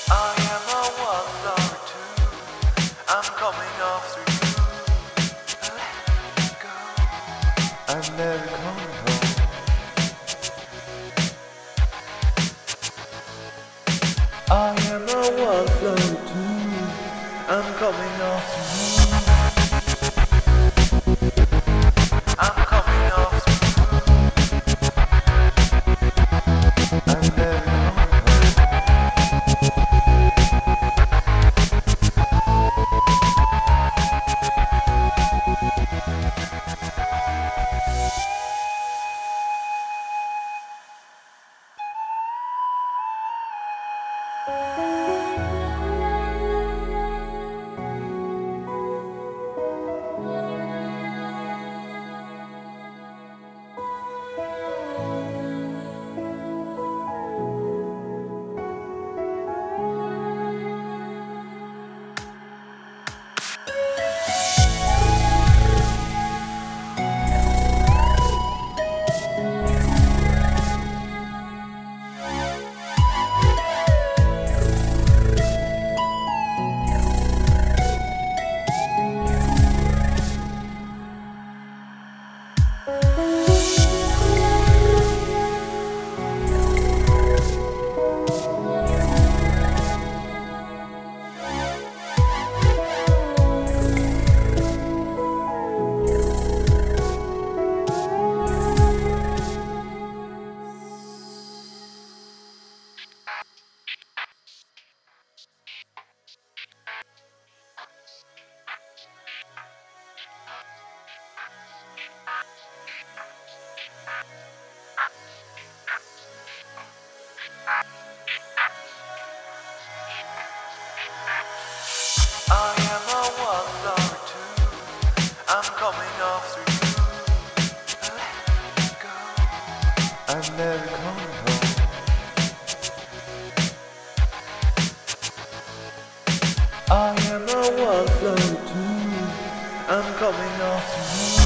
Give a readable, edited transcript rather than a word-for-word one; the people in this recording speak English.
I am a wallflower too. I'm coming off through you. Let me go. I'm never coming home. I am a wallflower too. I'm coming off through you. I'm coming off through you. I'm never coming home. I am a wallflower too. I'm coming off through you. Let me go. I'm never coming home. I am a wallflower too. I'm coming off through you.